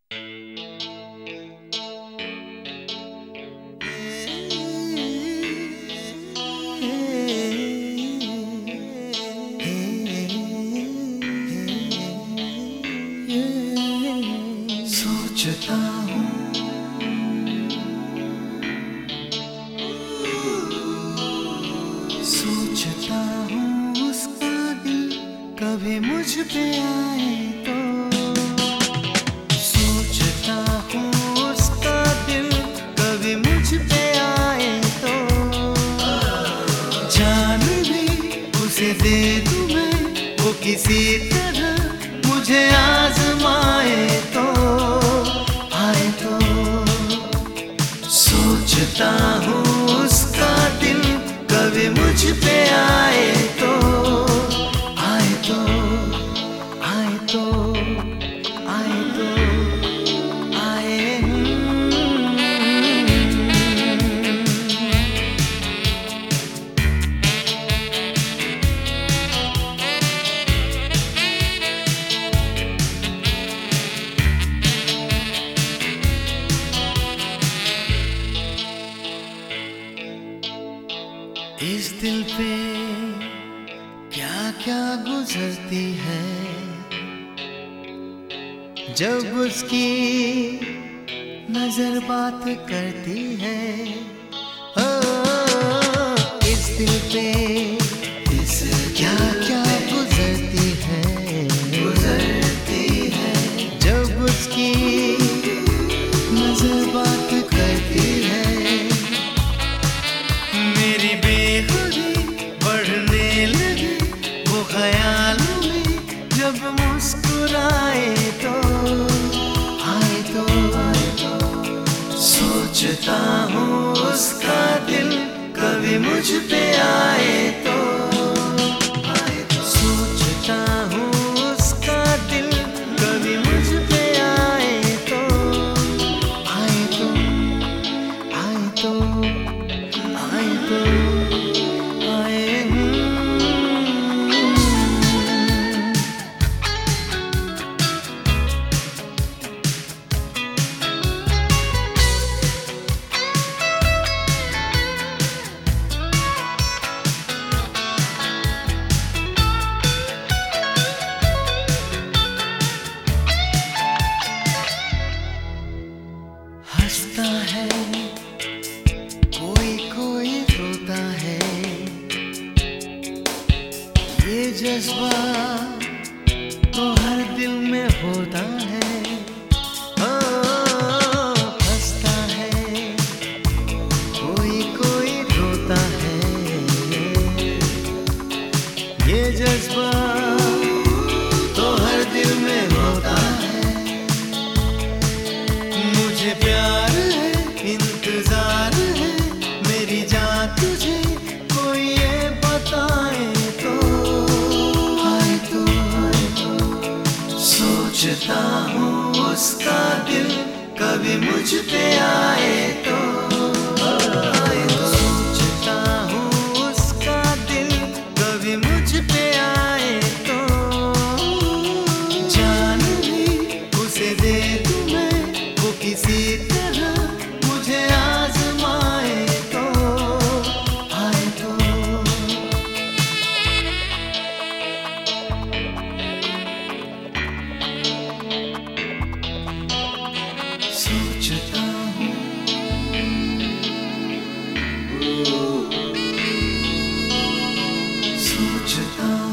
सोचता हूँ उसका दिल कभी मुझ पे आए तो। सोचता हूँ उसका दिल कभी मुझ पे आए तो। जान भी उसे दे दूँ मैं, वो किसी तरह मुझे आजमाए तो। आए तो सोचता हूँ उसका दिल कभी मुझ पे आए तो। आए तो आए तो आए तो आए। इस दिल पे क्या क्या गुजरती है जब उसकी नजर बात करती है। ओ, इस दिल पे क्या क्या गुजरती है जब उसकी नजर बात करती है। मेरी बेखुदी बढ़ने लगी वो ख्यालों में जब मुस्कुराए तो। आए तो सोचता हूँ उसका दिल कभी मुझ पे आए तो। आए तो सोचता हूँ उसका दिल कभी मुझ पे आए तो। आए तो आए तो आए तो आए। हंसता है कोई रोता है, ये जज्बा तो हर दिल में होता है। ओ, हंसता है कोई रोता है, ये जज्बा तो हर दिल में होता है। मुझे प्यार है, इंतजार है, मेरी जान तुझे कोई ये बताए तो। आए तो सोचता हूँ उसका दिल कभी मुझ पे आए तो। आए तो सोचता हूँ उसका दिल कभी मुझ पे आए तो। जान भी उसे दे दूँ मैं, वो किसी तरह मुझे आजमाए तो। आए तो सोचता हूँ सोचता